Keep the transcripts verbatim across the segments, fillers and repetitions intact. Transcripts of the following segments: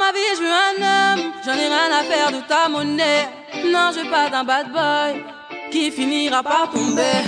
ma vie, je veux un homme. J'en ai rien à faire de ta monnaie. Non, je veux pas d'un bad boy qui finira par tomber.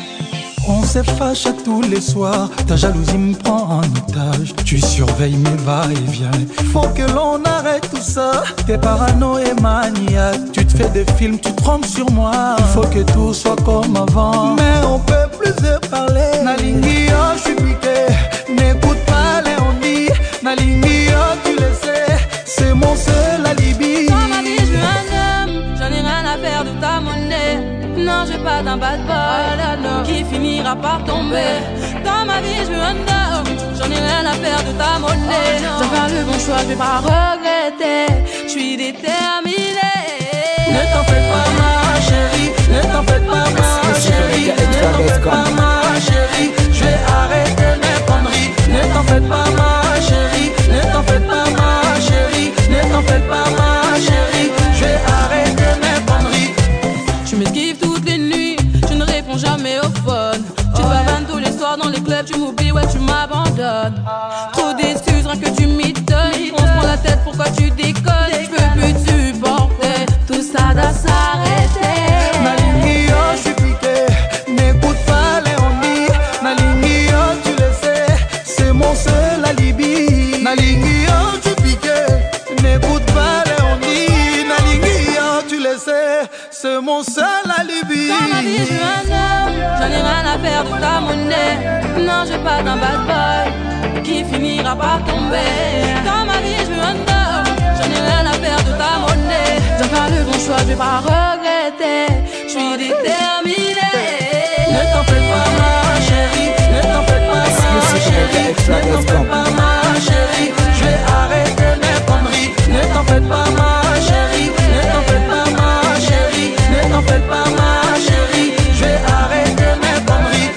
On s'effache tous les soirs, ta jalousie me prend en otage. Tu surveilles mes va-et-vient. Faut que l'on arrête tout ça. T'es parano et maniaque. Tu te fais des films, tu te trompes sur moi. Il faut que tout soit comme avant. Mais on peut plus se parler. Nalingi, oh, je suis piqué. N'écoute pas les on dit. Nalingi, oh, tu le sais. C'est mon seul alibi. Dans ma vie, je veux un homme. J'en ai rien à faire de ta monnaie. Non, je veux pas d'un bad boy qui finira par tomber. Dans ma vie, je veux un homme. J'en ai rien à faire de ta monnaie. Je vais faire le bon choix, je vais pas regretter. Je suis déterminée. Ne t'en fais pas ma chérie. Ne t'en fais pas ma chérie. Ne t'en fais pas ma chérie. Je vais arrêter mes conneries. Ne t'en fais pas ma chérie. Ne t'en fais pas ma chérie. Ne t'en fais pas ma chérie. Je vais arrêter mes conneries. Tu m'esquives toutes les nuits, tu ne réponds jamais au phone. Tu te bavannes tous les soirs dans les clubs, tu m'oublies, ouais tu m'abandonnes. Trop d'excuses, rien que tu m'étonnes. On se prend la tête, pourquoi tu déconnes? Je peux plus te supporter, tout ça doit s'arrêter. Nalingi, oh, je suis piqué. N'écoute pas les on-dit. Nalingi, oh, tu le sais. C'est mon seul alibi. Nalingi, oh, je suis piqué. N'écoute pas les on-dit. Nalingi, oh, tu le sais. C'est mon seul alibi. Dans ma vie, je veux un homme. J'en ai rien à faire de ta monnaie. Non, je veux pas d'un bad boy qui finira par tomber. Dans ma vie, je veux un homme. J'en ai rien à faire de ta monnaie. Je dois faire le bon choix, je vais pas regretter. Je suis déterminée. Ne t'en fais pas ma chérie. Ne t'en fais pas ma chérie. Ne t'en fais pas ma chérie. Je vais arrêter mes conneries. Ne t'en fais pas ma chérie. Ne t'en fais pas ma chérie. Ne t'en fais pas ma chérie. Je vais arrêter mes conneries.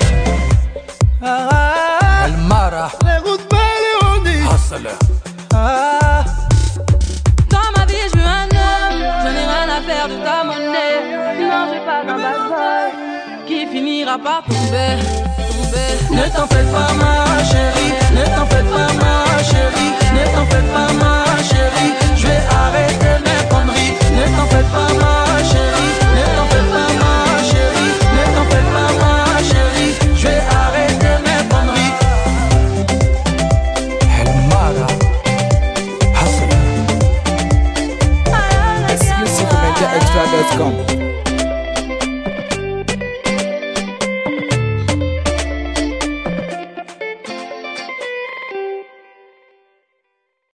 Ah, El Mara. Les routes belles et on dit Hustler. Ah. Dans ma vie, je veux un homme. J'en ai rien à faire de ta monnaie. Non, je veux pas d'un bad boy qui finira par tomber. Tomber. Ne t'en fais pas ma chérie. Ne t'en fais pas ma chérie. Ne t'en fais pas ma chérie. Je vais arrêter mes conneries. Ne t'en fais pas ma chérie. Ne t'en fais pas ma chérie. Ne t'en fais pas ma chérie. Je vais arrêter mes conneries. El Mara. Hustler. Exclusive Media Extra dot com.